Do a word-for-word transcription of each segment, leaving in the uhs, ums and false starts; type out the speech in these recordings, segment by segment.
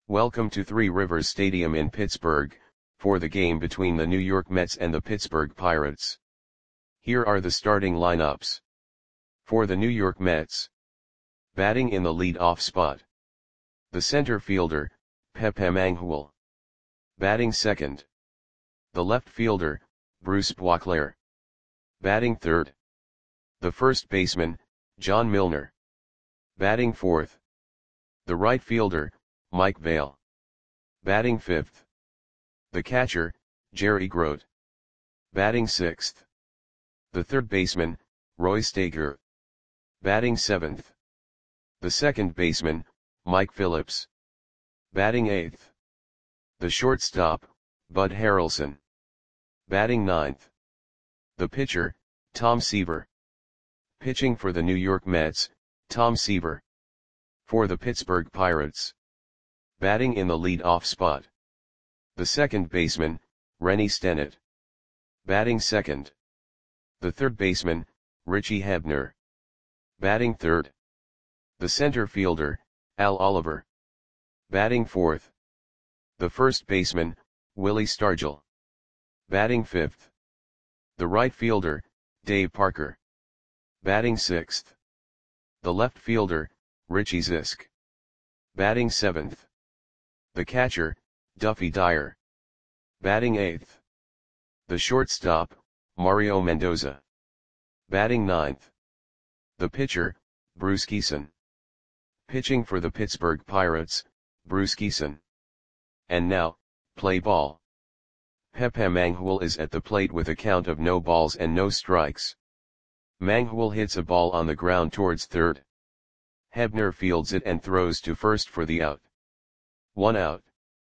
Welcome to Three Rivers Stadium in Pittsburgh, for the game between the New York Mets and the Pittsburgh Pirates. Here are the starting lineups. For the New York Mets. Batting in the lead-off spot. The center fielder, Pepe Mangual. Batting second. The left fielder, Bruce Boisclair. Batting third. The first baseman, John Milner. Batting fourth. The right fielder, Mike Vail. Batting fifth. The catcher, Jerry Grote. Batting sixth. The third baseman, Roy Staker. Batting seventh. The second baseman, Mike Phillips. Batting eighth. The shortstop, Bud Harrelson. Batting ninth. The pitcher, Tom Seaver. Pitching for the New York Mets, Tom Seaver. For the Pittsburgh Pirates. Batting in the lead-off spot. The second baseman, Rennie Stennett. Batting second. The third baseman, Richie Hebner. Batting third. The center fielder, Al Oliver. Batting fourth. The first baseman, Willie Stargell. Batting fifth. The right fielder, Dave Parker. Batting sixth. The left fielder, Richie Zisk. Batting seventh. The catcher, Duffy Dyer. Batting eighth. The shortstop, Mario Mendoza. Batting ninth. The pitcher, Bruce Kison. Pitching for the Pittsburgh Pirates, Bruce Kison. And now, play ball. Pepe Mangual is at the plate with a count of no balls and no strikes. Mangual hits a ball on the ground towards third. Hebner fields it and throws to first for the out. One out.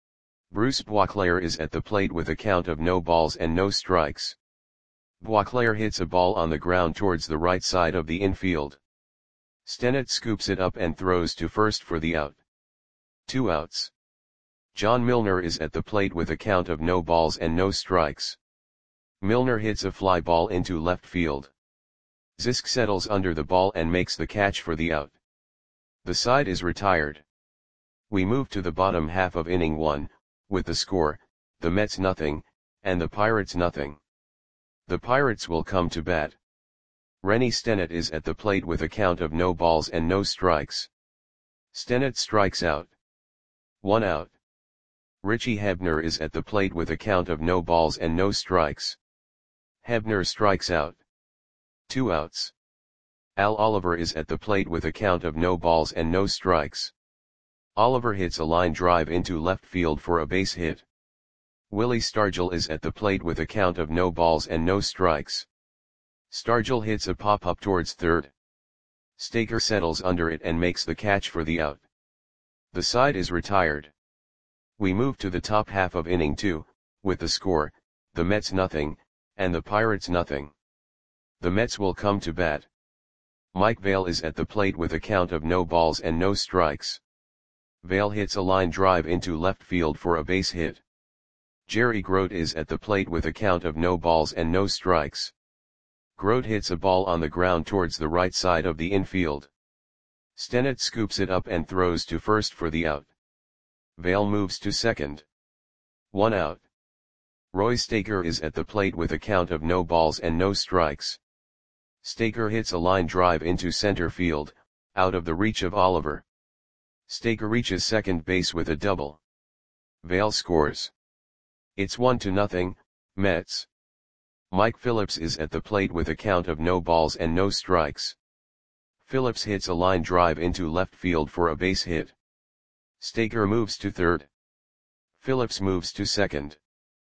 Bruce Boisclair is at the plate with a count of no balls and no strikes. Boisclair hits a ball on the ground towards the right side of the infield. Stennett scoops it up and throws to first for the out. Two outs. John Milner is at the plate with a count of no balls and no strikes. Milner hits a fly ball into left field. Zisk settles under the ball and makes the catch for the out. The side is retired. We move to the bottom half of inning one, with the score, the Mets nothing, and the Pirates nothing. The Pirates will come to bat. Rennie Stennett is at the plate with a count of no balls and no strikes. Stennett strikes out. One out. Richie Hebner is at the plate with a count of no balls and no strikes. Hebner strikes out. Two outs. Al Oliver is at the plate with a count of no balls and no strikes. Oliver hits a line drive into left field for a base hit. Willie Stargell is at the plate with a count of no balls and no strikes. Stargell hits a pop-up towards third. Staker settles under it and makes the catch for the out. The side is retired. We move to the top half of inning two, with the score, the Mets nothing, and the Pirates nothing. The Mets will come to bat. Mike Vail is at the plate with a count of no balls and no strikes. Vail hits a line drive into left field for a base hit. Jerry Grote is at the plate with a count of no balls and no strikes. Grote hits a ball on the ground towards the right side of the infield. Stennett scoops it up and throws to first for the out. Vail moves to second. One out. Roy Staker is at the plate with a count of no balls and no strikes. Staker hits a line drive into center field, out of the reach of Oliver. Staker reaches second base with a double. Vail scores. It's one to nothing, Mets. Mike Phillips is at the plate with a count of no balls and no strikes. Phillips hits a line drive into left field for a base hit. Staker moves to third. Phillips moves to second.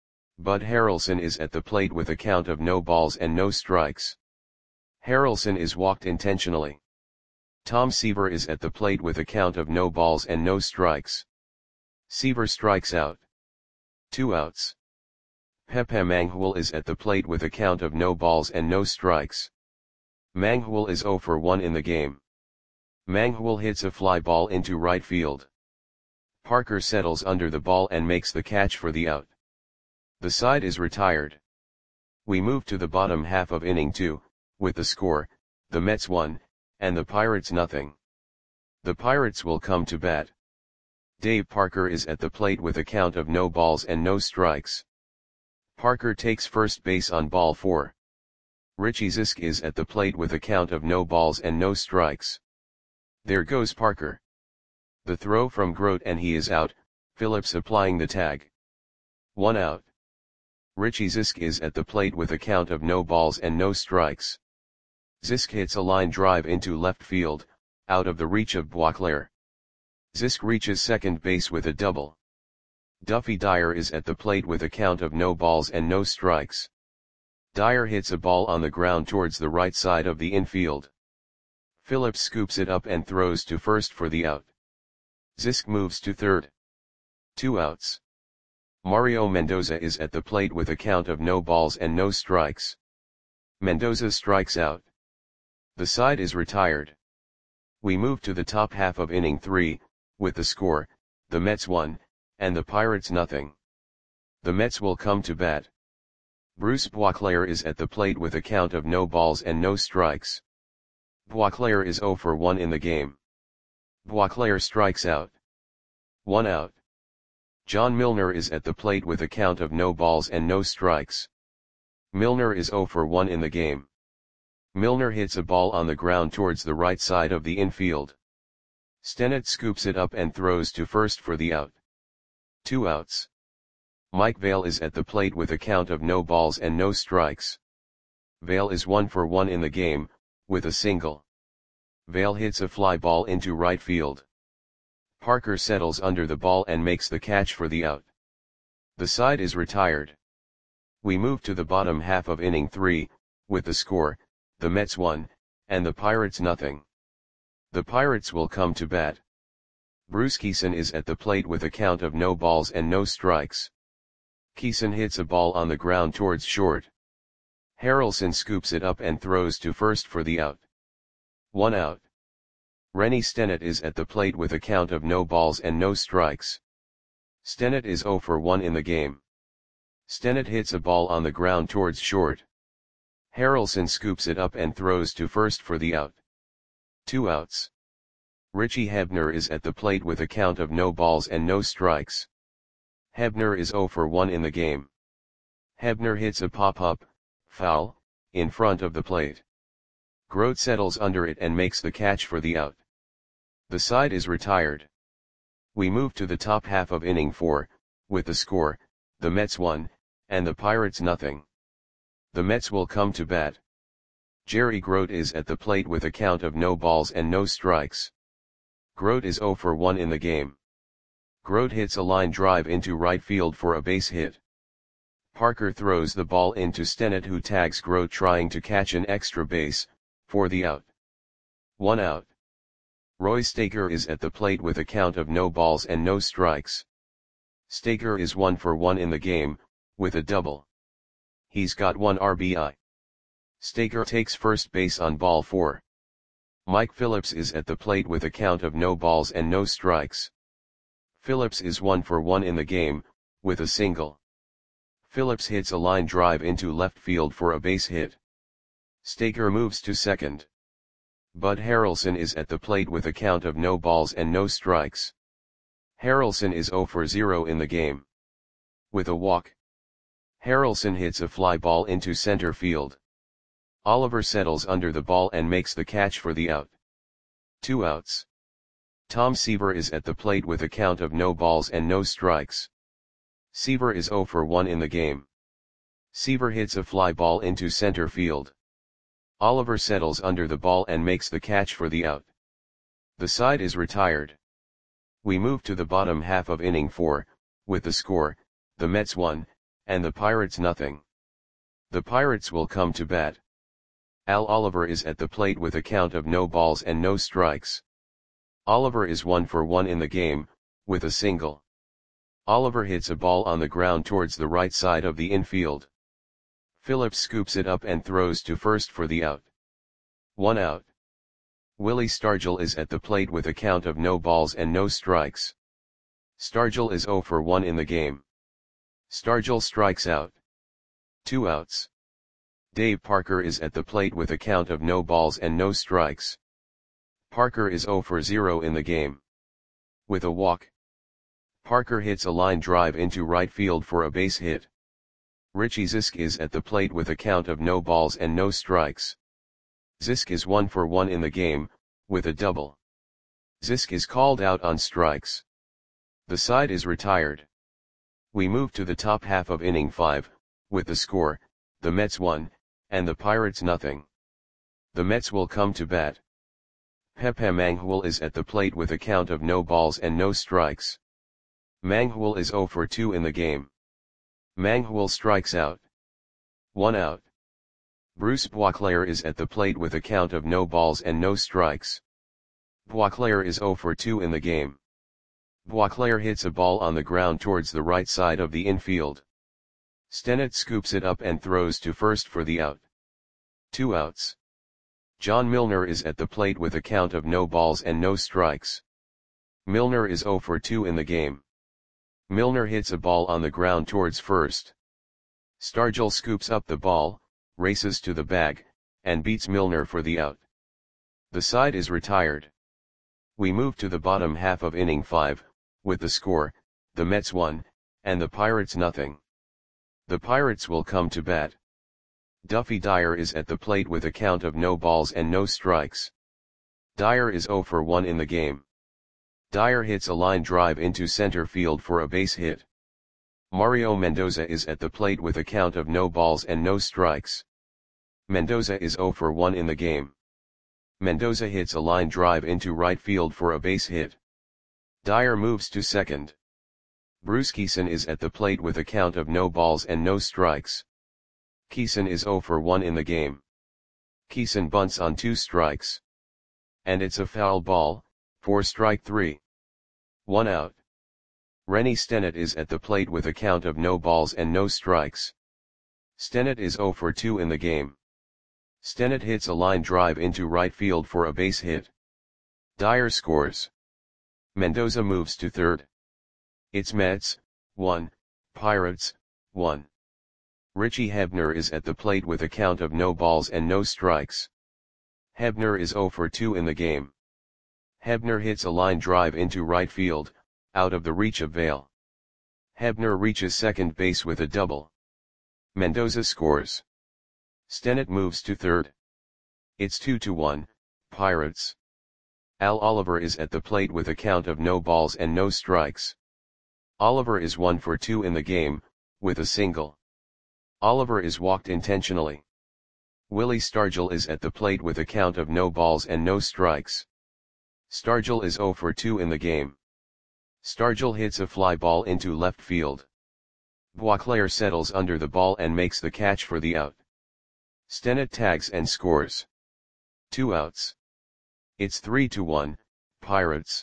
Bud Harrelson is at the plate with a count of no balls and no strikes. Harrelson is walked intentionally. Tom Seaver is at the plate with a count of no balls and no strikes. Seaver strikes out. Two outs. Pepe Mangual is at the plate with a count of no balls and no strikes. Mangual is zero for one in the game. Mangual hits a fly ball into right field. Parker settles under the ball and makes the catch for the out. The side is retired. We move to the bottom half of inning two, with the score, the Mets one, and the Pirates nothing. The Pirates will come to bat. Dave Parker is at the plate with a count of no balls and no strikes. Parker takes first base on ball four. Richie Zisk is at the plate with a count of no balls and no strikes. There goes Parker. The throw from Grote and he is out, Phillips applying the tag. One out. Richie Zisk is at the plate with a count of no balls and no strikes. Zisk hits a line drive into left field, out of the reach of Boisclair. Zisk reaches second base with a double. Duffy Dyer is at the plate with a count of no balls and no strikes. Dyer hits a ball on the ground towards the right side of the infield. Phillips scoops it up and throws to first for the out. Zisk moves to third. Two outs. Mario Mendoza is at the plate with a count of no balls and no strikes. Mendoza strikes out. The side is retired. We move to the top half of inning three, with the score, the Mets one, and the Pirates nothing. The Mets will come to bat. Bruce Boisclair is at the plate with a count of no balls and no strikes. Boisclair is zero for one in the game. Boisclair strikes out. One out. John Milner is at the plate with a count of no balls and no strikes. Milner is zero for one in the game. Milner hits a ball on the ground towards the right side of the infield. Stennett scoops it up and throws to first for the out. Two outs. Mike Vail is at the plate with a count of no balls and no strikes. Vail is one for one in the game, with a single. Vail hits a fly ball into right field. Parker settles under the ball and makes the catch for the out. The side is retired. We move to the bottom half of inning three, with the score, the Mets one, and the Pirates nothing. The Pirates will come to bat. Bruce Kison is at the plate with a count of no balls and no strikes. Kison hits a ball on the ground towards short. Harrelson scoops it up and throws to first for the out. One out. Rennie Stennett is at the plate with a count of no balls and no strikes. Stennett is zero for one in the game. Stennett hits a ball on the ground towards short. Harrelson scoops it up and throws to first for the out. Two outs. Richie Hebner is at the plate with a count of no balls and no strikes. Hebner is zero for one in the game. Hebner hits a pop-up, foul, in front of the plate. Grote settles under it and makes the catch for the out. The side is retired. We move to the top half of inning four, with the score, the Mets one, and the Pirates nothing. The Mets will come to bat. Jerry Grote is at the plate with a count of no balls and no strikes. Grote is zero for one in the game. Grote hits a line drive into right field for a base hit. Parker throws the ball into Stennett, who tags Grote trying to catch an extra base, for the out. One out. Roy Staker is at the plate with a count of no balls and no strikes. Staker is one for one in the game, with a double. He's got one R B I. Staker takes first base on ball four. Mike Phillips is at the plate with a count of no balls and no strikes. Phillips is one for one in the game, with a single. Phillips hits a line drive into left field for a base hit. Staker moves to second. Bud Harrelson is at the plate with a count of no balls and no strikes. Harrelson is zero for zero in the game. With a walk. Harrelson hits a fly ball into center field. Oliver settles under the ball and makes the catch for the out. Two outs. Tom Seaver is at the plate with a count of no balls and no strikes. Seaver is zero for one in the game. Seaver hits a fly ball into center field. Oliver settles under the ball and makes the catch for the out. The side is retired. We move to the bottom half of inning four, with the score, the Mets one, and the Pirates nothing. The Pirates will come to bat. Al Oliver is at the plate with a count of no balls and no strikes. Oliver is one for one in the game, with a single. Oliver hits a ball on the ground towards the right side of the infield. Phillips scoops it up and throws to first for the out. One out. Willie Stargell is at the plate with a count of no balls and no strikes. Stargell is zero for one in the game. Stargell strikes out. Two outs. Dave Parker is at the plate with a count of no balls and no strikes. Parker is zero for zero in the game. With a walk. Parker hits a line drive into right field for a base hit. Richie Zisk is at the plate with a count of no balls and no strikes. Zisk is one for one in the game, with a double. Zisk is called out on strikes. The side is retired. We move to the top half of inning five, with the score, the Mets one, and the Pirates nothing. The Mets will come to bat. Pepe Manghul is at the plate with a count of no balls and no strikes. Manghul is zero for two in the game. Manghul strikes out. One out. Bruce Boisclair is at the plate with a count of no balls and no strikes. Boisclair is zero for two in the game. Boisclair hits a ball on the ground towards the right side of the infield. Stennett scoops it up and throws to first for the out. Two outs. John Milner is at the plate with a count of no balls and no strikes. Milner is zero for two in the game. Milner hits a ball on the ground towards first. Stargell scoops up the ball, races to the bag, and beats Milner for the out. The side is retired. We move to the bottom half of inning five, with the score, the Mets one, and the Pirates nothing. The Pirates will come to bat. Duffy Dyer is at the plate with a count of no balls and no strikes. Dyer is zero for one in the game. Dyer hits a line drive into center field for a base hit. Mario Mendoza is at the plate with a count of no balls and no strikes. Mendoza is zero for one in the game. Mendoza hits a line drive into right field for a base hit. Dyer moves to second. Bruce Kison is at the plate with a count of no balls and no strikes. Kison is zero for one in the game. Kison bunts on two strikes. And it's a foul ball, for strike three. One out. Rennie Stennett is at the plate with a count of no balls and no strikes. Stennett is zero for two in the game. Stennett hits a line drive into right field for a base hit. Dyer scores. Mendoza moves to third. It's Mets, one, Pirates, one. Richie Hebner is at the plate with a count of no balls and no strikes. Hebner is zero for two in the game. Hebner hits a line drive into right field, out of the reach of Vail. Hebner reaches second base with a double. Mendoza scores. Stennett moves to third. It's two to one, Pirates. Al Oliver is at the plate with a count of no balls and no strikes. Oliver is one for two in the game, with a single. Oliver is walked intentionally. Willie Stargell is at the plate with a count of no balls and no strikes. Stargell is zero for two in the game. Stargell hits a fly ball into left field. Boisclair settles under the ball and makes the catch for the out. Stennett tags and scores. Two outs. It's three to one, Pirates.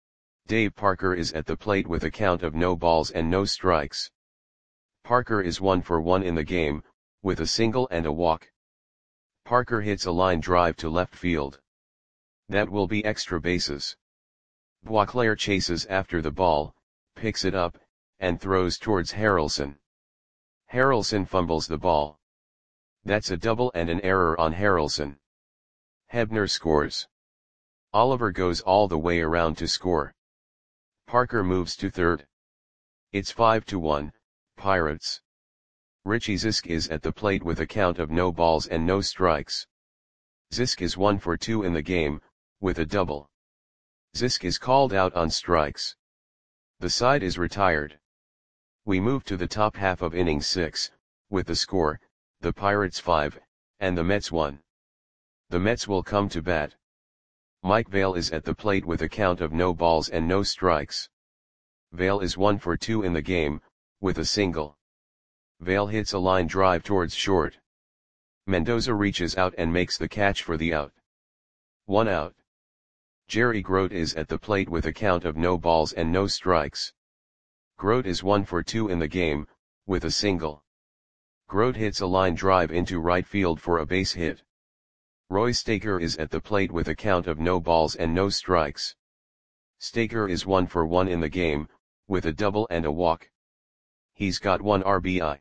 Dave Parker is at the plate with a count of no balls and no strikes. Parker is one for one in the game, with a single and a walk. Parker hits a line drive to left field. That will be extra bases. Boisclair chases after the ball, picks it up, and throws towards Harrelson. Harrelson fumbles the ball. That's a double and an error on Harrelson. Hebner scores. Oliver goes all the way around to score. Parker moves to third. It's five to one, Pirates. Richie Zisk is at the plate with a count of no balls and no strikes. Zisk is one for two in the game, with a double. Zisk is called out on strikes. The side is retired. We move to the top half of inning six, with the score, the Pirates five, and the Mets one. The Mets will come to bat. Mike Vail is at the plate with a count of no balls and no strikes. Vail is one for two in the game, with a single. Vail hits a line drive towards short. Mendoza reaches out and makes the catch for the out. One out. Jerry Grote is at the plate with a count of no balls and no strikes. Grote is one for two in the game, with a single. Grote hits a line drive into right field for a base hit. Roy Staker is at the plate with a count of no balls and no strikes. Staker is one for one in the game, with a double and a walk. He's got one R B I.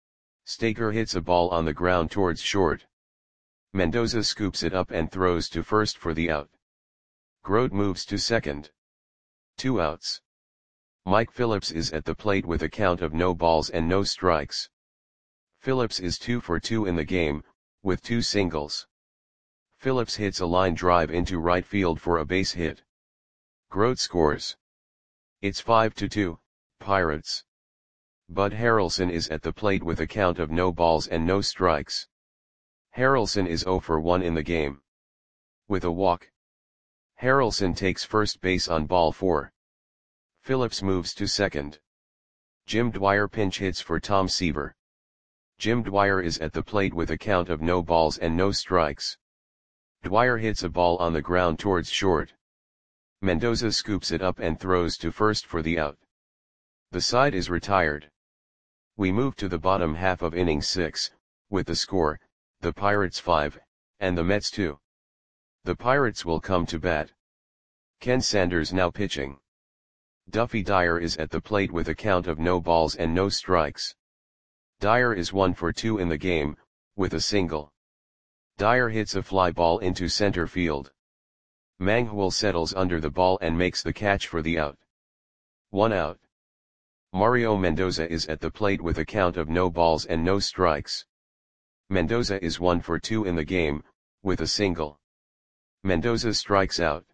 Staker hits a ball on the ground towards short. Mendoza scoops it up and throws to first for the out. Grote moves to second. Two outs. Mike Phillips is at the plate with a count of no balls and no strikes. Phillips is two for two in the game, with two singles. Phillips hits a line drive into right field for a base hit. Grote scores. It's five to two, Pirates. Bud Harrelson is at the plate with a count of no balls and no strikes. Harrelson is zero for one in the game. With a walk. Harrelson takes first base on ball four. Phillips moves to second. Jim Dwyer pinch hits for Tom Seaver. Jim Dwyer is at the plate with a count of no balls and no strikes. Dwyer hits a ball on the ground towards short. Mendoza scoops it up and throws to first for the out. The side is retired. We move to the bottom half of inning six, with the score, the Pirates five, and the Mets two. The Pirates will come to bat. Ken Sanders now pitching. Duffy Dyer is at the plate with a count of no balls and no strikes. Dyer is one for two in the game, with a single. Dyer hits a fly ball into center field. Manghul settles under the ball and makes the catch for the out. One out. Mario Mendoza is at the plate with a count of no balls and no strikes. Mendoza is one for two in the game, with a single. Mendoza strikes out.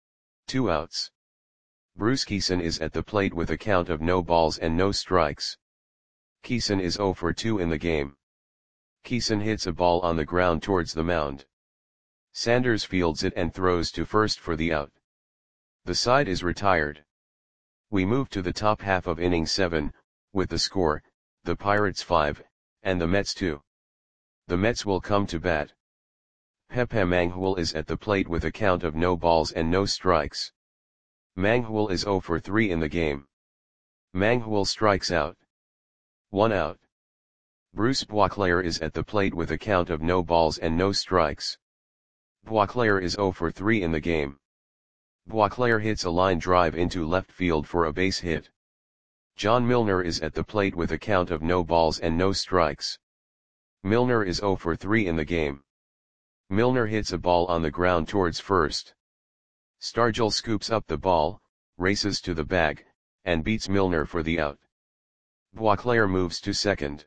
Two outs. Bruce Kison is at the plate with a count of no balls and no strikes. Kison is zero for two in the game. Kison hits a ball on the ground towards the mound. Sanders fields it and throws to first for the out. The side is retired. We move to the top half of inning seven, with the score, the Pirates five, and the Mets two. The Mets will come to bat. Pepe Manghul is at the plate with a count of no balls and no strikes. Manghul is zero for three in the game. Manghul strikes out. One out. Bruce Boisclair is at the plate with a count of no balls and no strikes. Boisclair is zero for three in the game. Boisclair hits a line drive into left field for a base hit. John Milner is at the plate with a count of no balls and no strikes. Milner is zero for three in the game. Milner hits a ball on the ground towards first. Stargell scoops up the ball, races to the bag, and beats Milner for the out. Boisclair moves to second.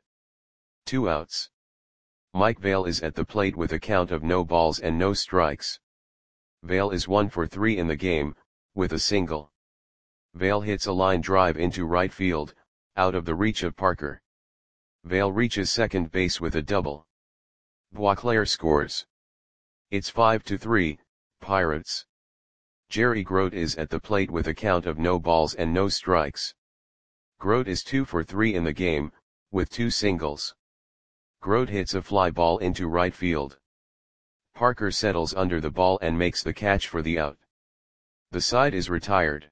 Two outs. Mike Vail is at the plate with a count of no balls and no strikes. Vail is one for three in the game, with a single. Vail hits a line drive into right field, out of the reach of Parker. Vail reaches second base with a double. Boisclair scores. It's five to three, Pirates. Jerry Grote is at the plate with a count of no balls and no strikes. Grote is two for three in the game, with two singles. Grote hits a fly ball into right field. Parker settles under the ball and makes the catch for the out. The side is retired.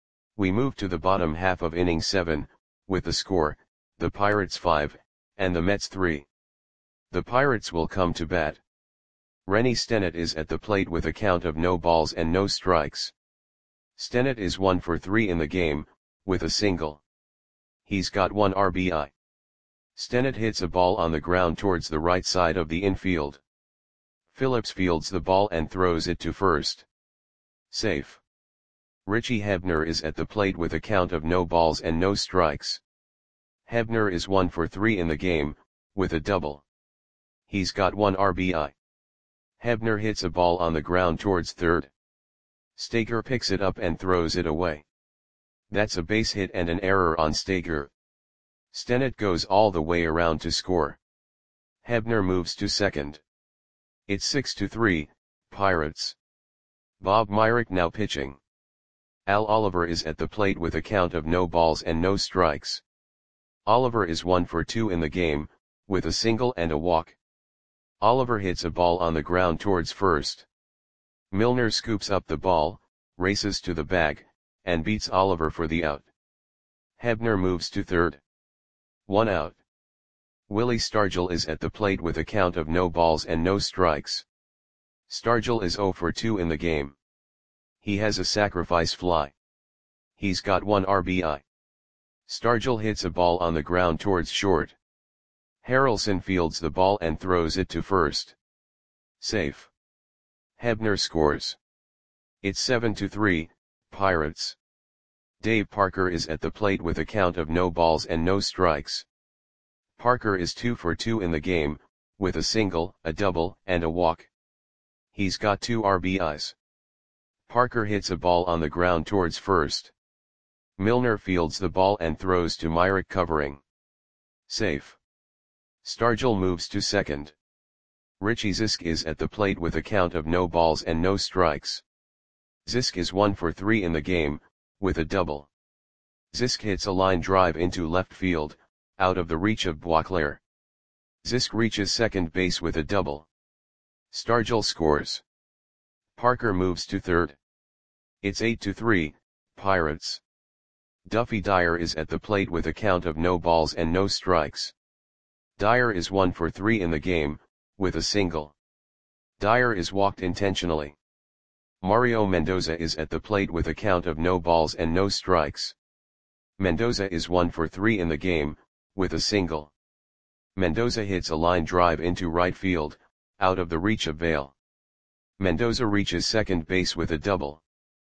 We move to the bottom half of inning seven, with the score, the Pirates five, and the Mets three. The Pirates will come to bat. Rennie Stennett is at the plate with a count of no balls and no strikes. Stennett is one for three in the game, with a single. He's got one R B I. Stennett hits a ball on the ground towards the right side of the infield. Phillips fields the ball and throws it to first. Safe. Richie Hebner is at the plate with a count of no balls and no strikes. Hebner is one for three in the game, with a double. He's got one R B I. Hebner hits a ball on the ground towards third. Stager picks it up and throws it away. That's a base hit and an error on Stager. Stennett goes all the way around to score. Hebner moves to second. It's six to three, Pirates. Bob Myrick now pitching. Al Oliver is at the plate with a count of no balls and no strikes. Oliver is one for two in the game, with a single and a walk. Oliver hits a ball on the ground towards first. Milner scoops up the ball, races to the bag, and beats Oliver for the out. Hebner moves to third. One out. Willie Stargell is at the plate with a count of no balls and no strikes. Stargell is zero for two in the game. He has a sacrifice fly. He's got one R B I. Stargell hits a ball on the ground towards short. Harrelson fields the ball and throws it to first. Safe. Hebner scores. It's seven to three, Pirates. Dave Parker is at the plate with a count of no balls and no strikes. Parker is two for two in the game, with a single, a double, and a walk. He's got two R B Is. Parker hits a ball on the ground towards first. Milner fields the ball and throws to Myrick covering. Safe. Stargell moves to second. Richie Zisk is at the plate with a count of no balls and no strikes. Zisk is one for three in the game, with a double. Zisk hits a line drive into left field, out of the reach of Boisclair. Zisk reaches second base with a double. Stargell scores. Parker moves to third. It's eight to three, Pirates. Duffy Dyer is at the plate with a count of no balls and no strikes. Dyer is one for three in the game, with a single. Dyer is walked intentionally. Mario Mendoza is at the plate with a count of no balls and no strikes. Mendoza is one for three in the game, with a single. Mendoza hits a line drive into right field, out of the reach of Vail. Mendoza reaches second base with a double.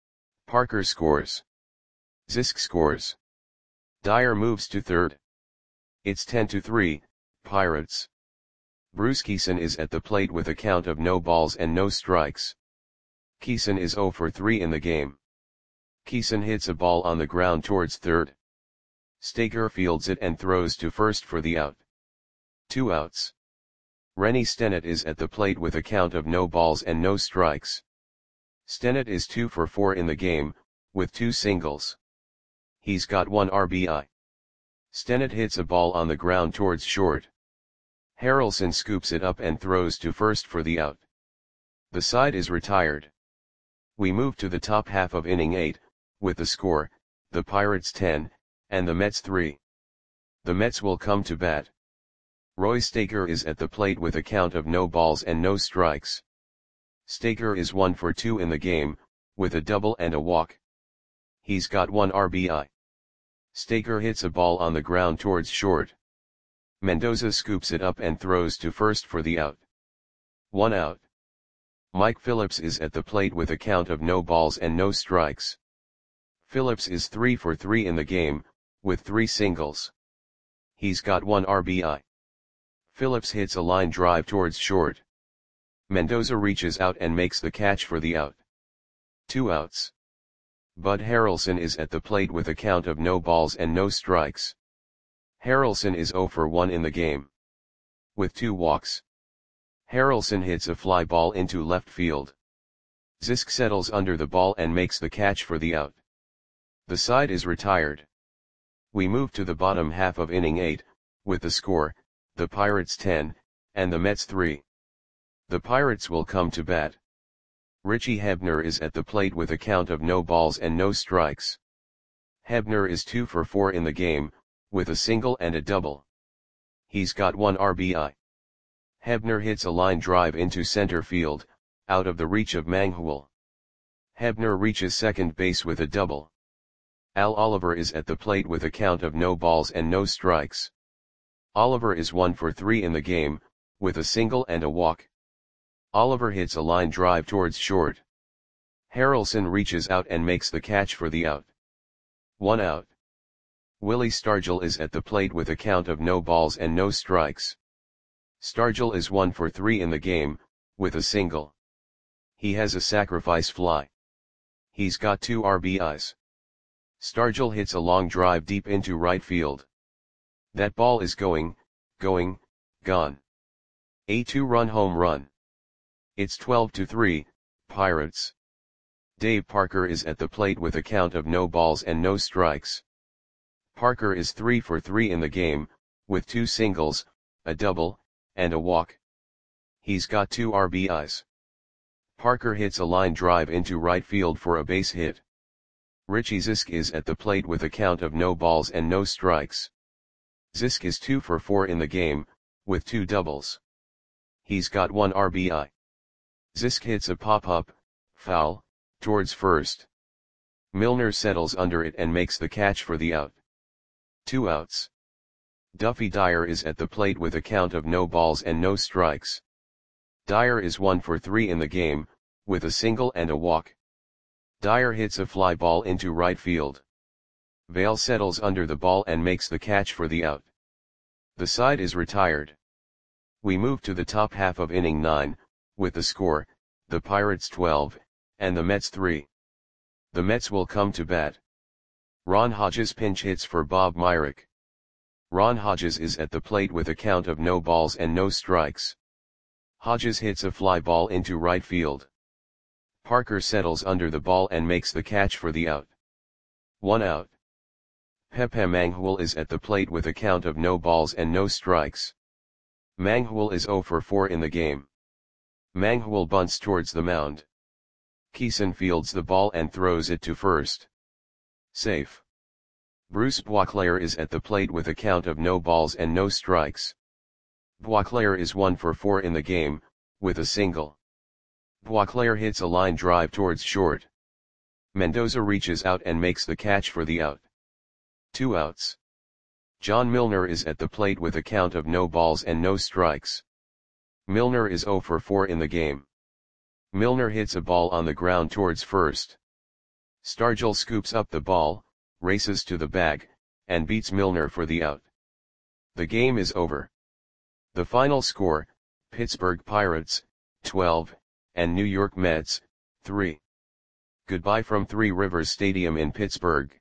Parker scores. Zisk scores. Dyer moves to third. It's ten to three, Pirates. Bruce Kison is at the plate with a count of no balls and no strikes. Kison is zero for three in the game. Kison hits a ball on the ground towards third. Staker fields it and throws to first for the out. Two outs. Rennie Stennett is at the plate with a count of no balls and no strikes. Stennett is two for four in the game, with two singles. He's got one R B I. Stennett hits a ball on the ground towards short. Harrelson scoops it up and throws to first for the out. The side is retired. We move to the top half of inning eight, with the score, the Pirates ten, and the Mets three. The Mets will come to bat. Roy Staker is at the plate with a count of no balls and no strikes. Staker is one for two in the game, with a double and a walk. He's got one R B I. Staker hits a ball on the ground towards short. Mendoza scoops it up and throws to first for the out. One out. Mike Phillips is at the plate with a count of no balls and no strikes. Phillips is three for three in the game, with three singles. He's got one R B I. Phillips hits a line drive towards short. Mendoza reaches out and makes the catch for the out. Two outs. Bud Harrelson is at the plate with a count of no balls and no strikes. Harrelson is zero for one in the game, with two walks. Harrelson hits a fly ball into left field. Zisk settles under the ball and makes the catch for the out. The side is retired. We move to the bottom half of inning eight, with the score, the Pirates ten, and the Mets three. The Pirates will come to bat. Richie Hebner is at the plate with a count of no balls and no strikes. Hebner is two for four in the game, with a single and a double. He's got one R B I. Hebner hits a line drive into center field, out of the reach of Manghul. Hebner reaches second base with a double. Al Oliver is at the plate with a count of no balls and no strikes. Oliver is one for three in the game, with a single and a walk. Oliver hits a line drive towards short. Harrelson reaches out and makes the catch for the out. One out. Willie Stargell is at the plate with a count of no balls and no strikes. Stargell is one for three in the game, with a single. He has a sacrifice fly. He's got two R B Is. Stargell hits a long drive deep into right field. That ball is going, going, gone. A two-run home run. It's twelve to three, Pirates. Dave Parker is at the plate with a count of no balls and no strikes. Parker is three for three in the game, with two singles, a double, and a walk. He's got two R B Is. Parker hits a line drive into right field for a base hit. Richie Zisk is at the plate with a count of no balls and no strikes. Zisk is two for four in the game, with two doubles. He's got one R B I. Zisk hits a pop-up, foul, towards first. Milner settles under it and makes the catch for the out. Two outs. Duffy Dyer is at the plate with a count of no balls and no strikes. Dyer is one for three in the game, with a single and a walk. Dyer hits a fly ball into right field. Vail settles under the ball and makes the catch for the out. The side is retired. We move to the top half of inning nine, with the score, the Pirates twelve, and the Mets three. The Mets will come to bat. Ron Hodges pinch hits for Bob Myrick. Ron Hodges is at the plate with a count of no balls and no strikes. Hodges hits a fly ball into right field. Parker settles under the ball and makes the catch for the out. One out. Pepe Manghul is at the plate with a count of no balls and no strikes. Manghul is zero for four in the game. Manghul bunts towards the mound. Keeson fields the ball and throws it to first. Safe. Bruce Boisclair is at the plate with a count of no balls and no strikes. Boisclair is one for four in the game, with a single. Boisclair hits a line drive towards short. Mendoza reaches out and makes the catch for the out. Two outs. John Milner is at the plate with a count of no balls and no strikes. Milner is zero for four in the game. Milner hits a ball on the ground towards first. Stargell scoops up the ball, races to the bag, and beats Milner for the out. The game is over. The final score, Pittsburgh Pirates, twelve, and New York Mets, three. Goodbye from Three Rivers Stadium in Pittsburgh.